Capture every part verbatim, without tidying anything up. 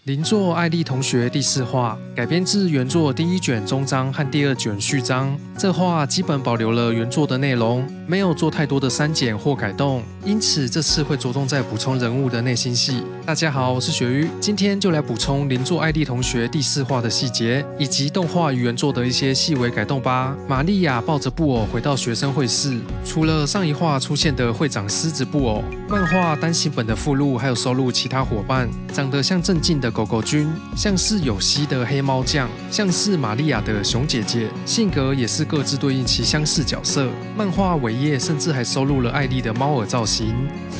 邻座艾丽同学第四话改编自原作第一卷终章和第二卷序章，这话基本保留了原作的内容，没有做太多的删减或改动，因此这次会着重在补充人物的内心戏。大家好，我是鳕鱼，今天就来补充邻座艾丽同学第四话的细节，以及动画与原作的一些细微改动吧。玛利亚抱着布偶回到学生会室，除了上一话出现的会长狮子布偶，漫画单行本的附录还有收录其他伙伴，长得像正经的狗狗君，像是有希的黑猫酱，像是玛利亚的熊姐姐，性格也是各自对应其相似角色。漫画尾页甚至还收录了艾丽的猫耳造型。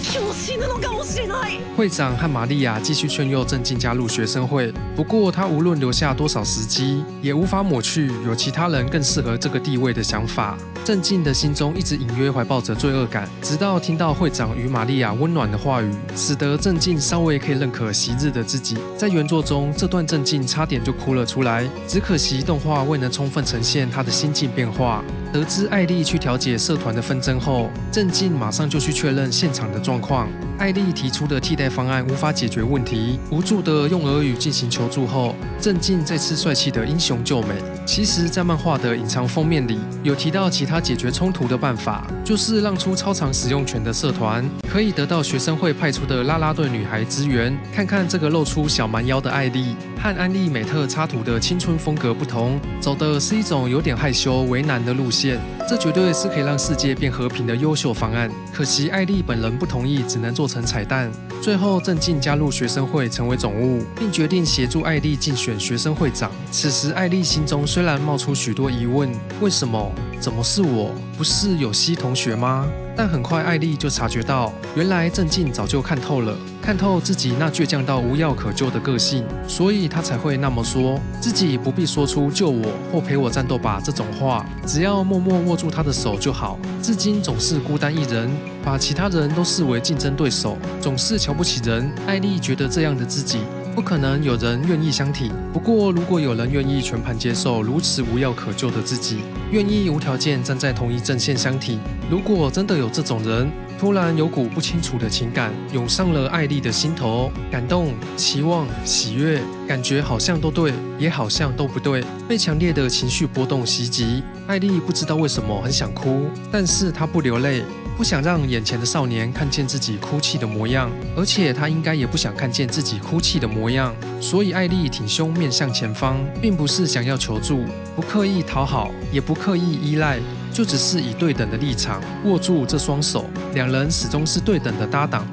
会长和玛利亚继续劝诱正进加入学生会，不过他无论留下多少时机，也无法抹去有其他人更适合这个地位的想法。正进的心中一直隐约怀抱着罪恶感，直到听到会长与玛利亚温暖的话语，使得正进稍微可以认可昔日的自己。在原作中，这段正进差点就哭了出来，只可惜动画未能充分呈现他的心境变化。得知艾丽去调解社团的纷争后，正进马上就去确认现场的状况。艾丽提出的替代方案无法解决问题，无助的用俄语进行求助后，正进再次帅气的英雄救美。其实，在漫画的隐藏封面里，有提到其他解决冲突的办法，就是让出超常使用权的社团，可以得到学生会派出的啦啦队女孩支援。看看这个露出小蛮腰的艾丽，和安利美特插图的青春风格不同，走的是一种有点害羞为难的路线，这绝对是可以让世界变和平的优秀方案。可惜艾丽本人不同意，只能做成彩蛋。最后正进加入学生会成为总务，并决定协助艾丽竞选学生会长。此时艾丽心中虽然冒出许多疑问，为什么？怎么是我？不是有希同学吗？但很快艾丽就察觉到，原来正进早就看透了，看透自己那倔强到无药可救的个性，所以他才会那么说，自己不必说出救我或陪我战斗吧这种话，只要默默握住他的手就好。至今总是孤单一人，把其他人都视为竞争对手，总是瞧不起人。艾丽觉得这样的自己不可能有人愿意相挺，不过如果有人愿意全盘接受如此无药可救的自己，愿意无条件站在同一阵线相挺，如果真的有这种人，突然有股不清楚的情感涌上了艾丽的心头，感动、期望、喜悦，感觉好像都对，也好像都不对，被强烈的情绪波动袭击。艾丽不知道为什么很想哭，但是她不流泪，不想让眼前的少年看见自己哭泣的模样，而且她应该也不想看见自己哭泣的模样，所以艾丽挺胸面向前方，并不是想要求助，不刻意讨好，也不刻意依赖，就只是以对等的立场握住这双手，两人始终是对等的搭档。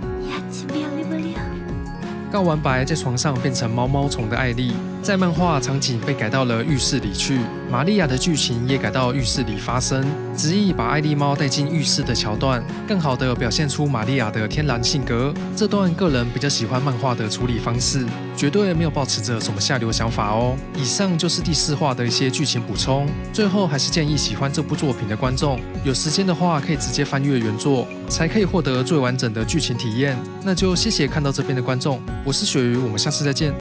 告完白，在床上变成毛毛虫的艾丽，在漫画场景被改到了浴室里去，玛利亚的剧情也改到浴室里发生，执意把艾丽猫带进浴室的桥段，更好的表现出玛利亚的天然性格。这段个人比较喜欢漫画的处理方式，绝对没有抱持着什么下流想法哦。以上就是第四话的一些剧情补充，最后还是建议喜欢这部作品的观众，有时间的话可以直接翻阅原作，才可以获得最完整的剧情体验。那就谢谢看到这边的观众，我是鳕鱼，我们下次再见。